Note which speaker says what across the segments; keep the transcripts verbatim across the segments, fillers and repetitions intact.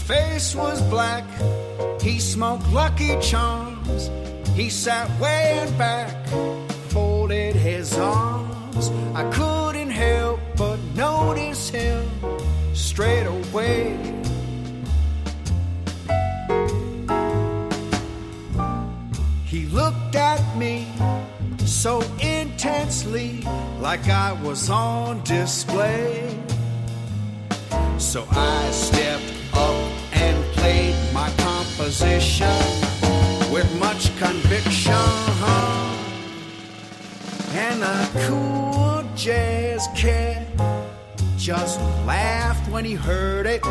Speaker 1: face was black. He smoked Lucky Charms. He sat way in back, folded his arms. I couldn't help but notice him straight away. He looked at me so intensely, like I was on display. So I stepped up and played my composition with much conviction. And the cool jazz cat just laughed when he heard it,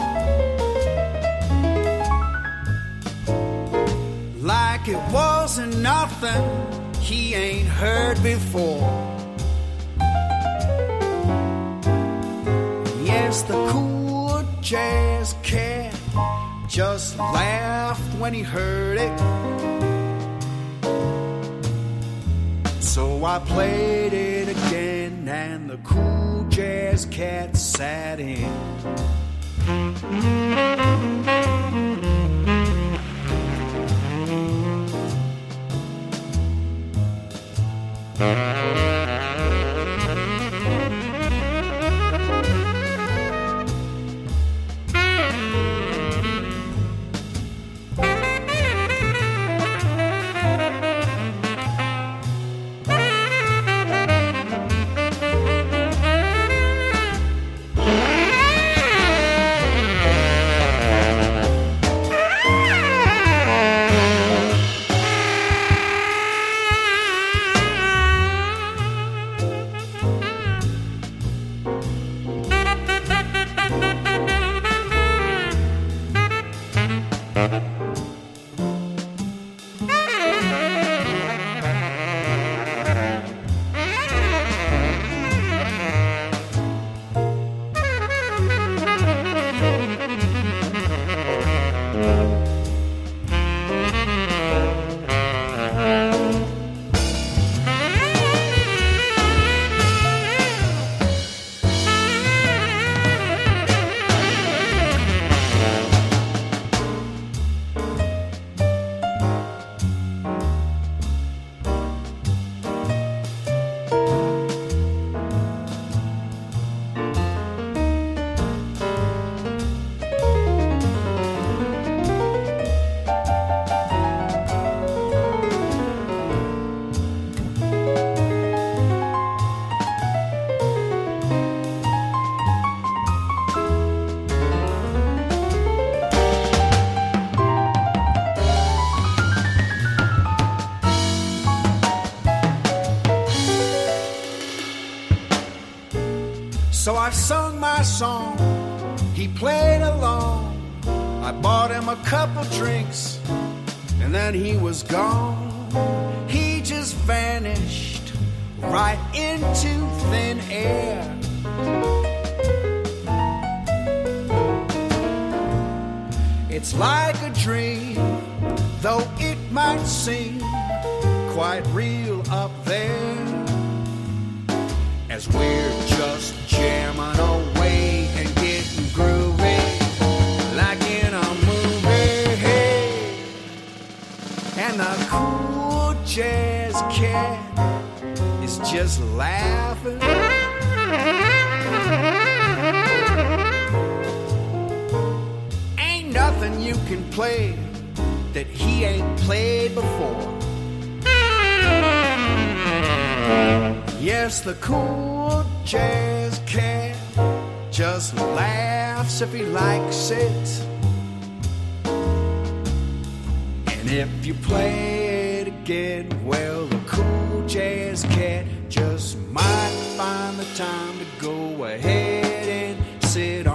Speaker 1: like it wasn't nothing he ain't heard before. Yes, the cool jazz cat just laughed when he heard it. So I played it again, and the cool jazz cat sat in. So I sung my song, he played along. I bought him a couple drinks, and then he was gone. He just vanished right into thin air. It's like a dream, though it might seem quite real up there, as we're just jamming away and getting groovy like in a movie. And the cool jazz cat is just laughing. Ain't nothing you can play that he ain't played before. Yes, the cool jazz cat just laughs if he likes it. And if you play it again, well, the cool jazz cat just might find the time to go ahead and sit